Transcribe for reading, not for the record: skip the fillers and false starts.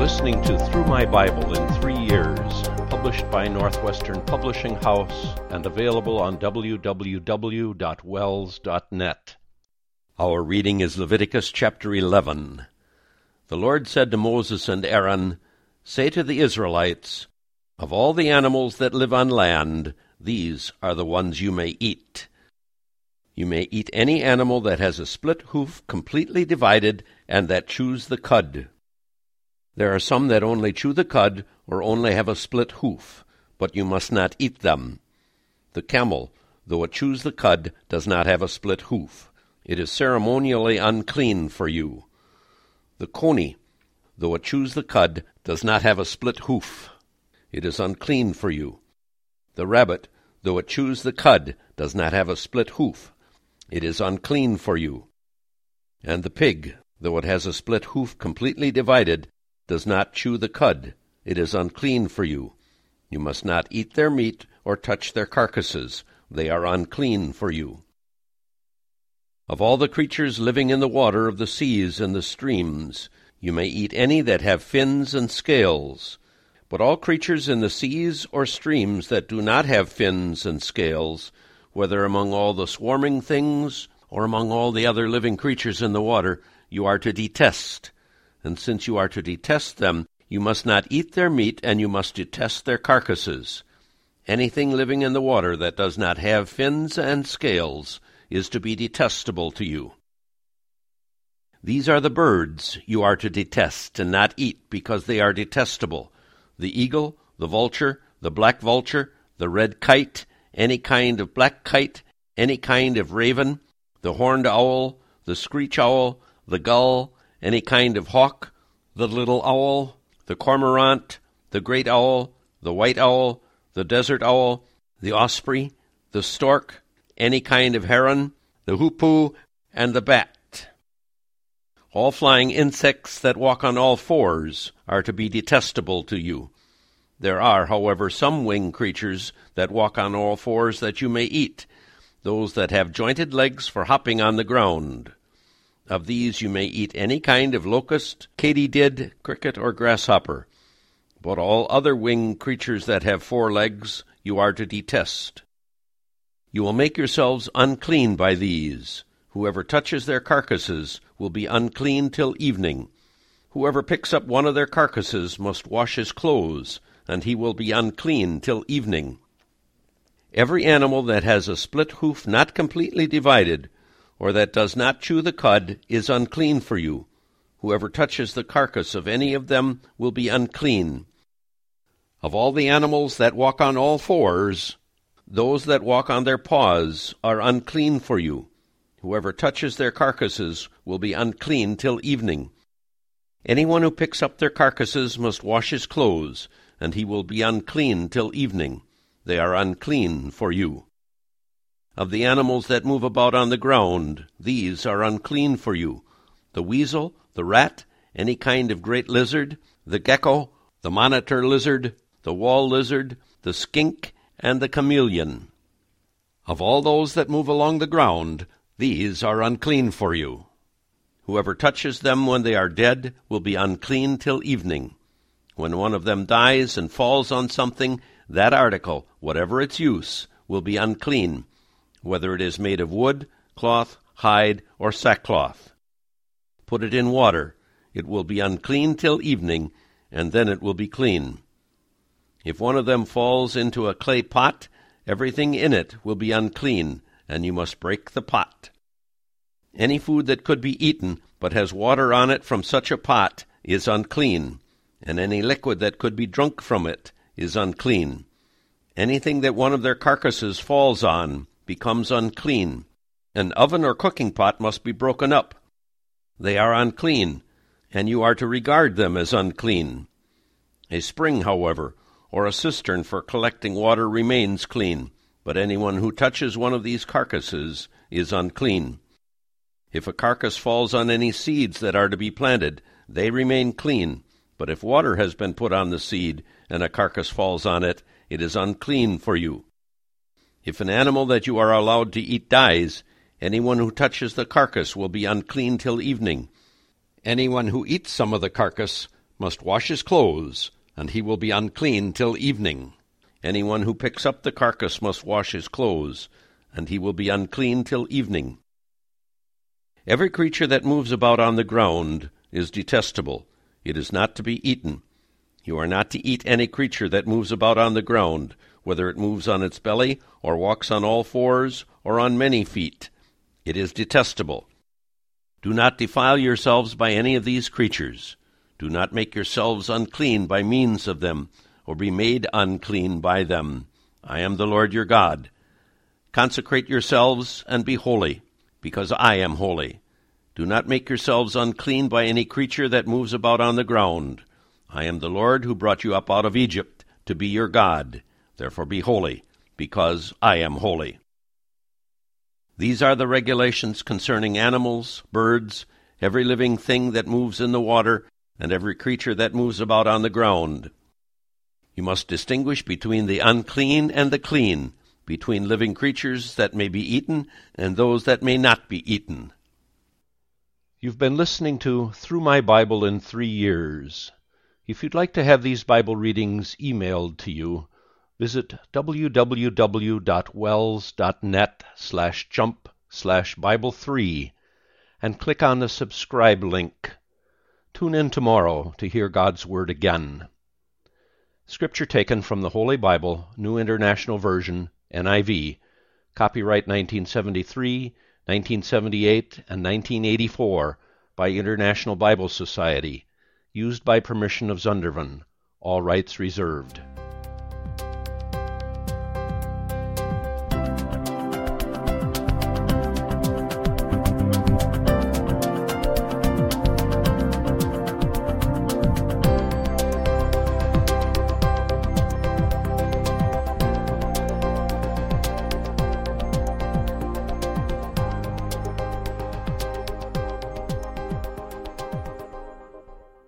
listening to Through My Bible in 3 Years, published by Northwestern Publishing House and available on www.wells.net. Our reading is Leviticus chapter 11. The Lord said to Moses and Aaron, "Say to the Israelites, of all the animals that live on land, these are the ones you may eat. You may eat any animal that has a split hoof completely divided and that chews the cud. There are some that only chew the cud or only have a split hoof, but you must not eat them. The camel, though it chews the cud, does not have a split hoof. It is ceremonially unclean for you. The coney, though it chews the cud, does not have a split hoof. It is unclean for you. The rabbit, though it chews the cud, does not have a split hoof. It is unclean for you. And the pig, though it has a split hoof completely divided, does not chew the cud. It is unclean for you. You must not eat their meat or touch their carcasses. They are unclean for you. Of all the creatures living in the water of the seas and the streams, you may eat any that have fins and scales. But all creatures in the seas or streams that do not have fins and scales, whether among all the swarming things or among all the other living creatures in the water, you are to detest. And since you are to detest them, you must not eat their meat, and you must detest their carcasses. Anything living in the water that does not have fins and scales is to be detestable to you. These are the birds you are to detest and not eat, because they are detestable: the eagle, the vulture, the black vulture, the red kite, any kind of black kite, any kind of raven, the horned owl, the screech owl, the gull, any kind of hawk, the little owl, the cormorant, the great owl, the white owl, the desert owl, the osprey, the stork, any kind of heron, the hoopoe, and the bat. All flying insects that walk on all fours are to be detestable to you. There are, however, some winged creatures that walk on all fours that you may eat, those that have jointed legs for hopping on the ground. Of these you may eat any kind of locust, katydid, cricket, or grasshopper. But all other winged creatures that have 4 legs you are to detest. You will make yourselves unclean by these. Whoever touches their carcasses will be unclean till evening. Whoever picks up one of their carcasses must wash his clothes, and he will be unclean till evening. Every animal that has a split hoof not completely divided, or that does not chew the cud, is unclean for you. Whoever touches the carcass of any of them will be unclean. Of all the animals that walk on all fours, those that walk on their paws are unclean for you. Whoever touches their carcasses will be unclean till evening. Anyone who picks up their carcasses must wash his clothes, and he will be unclean till evening. They are unclean for you. Of the animals that move about on the ground, these are unclean for you: the weasel, the rat, any kind of great lizard, the gecko, the monitor lizard, the wall lizard, the skink, and the chameleon. Of all those that move along the ground, these are unclean for you. Whoever touches them when they are dead will be unclean till evening. When one of them dies and falls on something, that article, whatever its use, will be unclean, whether it is made of wood, cloth, hide, or sackcloth. Put it in water. It will be unclean till evening, and then it will be clean. If one of them falls into a clay pot, everything in it will be unclean, and you must break the pot. Any food that could be eaten, but has water on it from such a pot, is unclean, and any liquid that could be drunk from it is unclean. Anything that one of their carcasses falls on becomes unclean. An oven or cooking pot must be broken up. They are unclean, and you are to regard them as unclean. A spring, however, or a cistern for collecting water remains clean, but anyone who touches one of these carcasses is unclean. If a carcass falls on any seeds that are to be planted, they remain clean, but if water has been put on the seed and a carcass falls on it, it is unclean for you. If an animal that you are allowed to eat dies, anyone who touches the carcass will be unclean till evening. Anyone who eats some of the carcass must wash his clothes, and he will be unclean till evening. Anyone who picks up the carcass must wash his clothes, and he will be unclean till evening. Every creature that moves about on the ground is detestable. It is not to be eaten. You are not to eat any creature that moves about on the ground, whether it moves on its belly, or walks on all fours, or on many feet. It is detestable. Do not defile yourselves by any of these creatures. Do not make yourselves unclean by means of them, or be made unclean by them. I am the Lord your God. Consecrate yourselves and be holy, because I am holy. Do not make yourselves unclean by any creature that moves about on the ground. I am the Lord who brought you up out of Egypt to be your God. Therefore be holy, because I am holy. These are the regulations concerning animals, birds, every living thing that moves in the water, and every creature that moves about on the ground. You must distinguish between the unclean and the clean, between living creatures that may be eaten and those that may not be eaten. You've been listening to Through My Bible in 3 Years. If you'd like to have these Bible readings emailed to you, visit www.wells.net/jump/Bible3 and click on the subscribe link. Tune in tomorrow to hear God's Word again. Scripture taken from the Holy Bible, New International Version, NIV, copyright 1973, 1978, and 1984 by International Bible Society, used by permission of Zondervan. All rights reserved.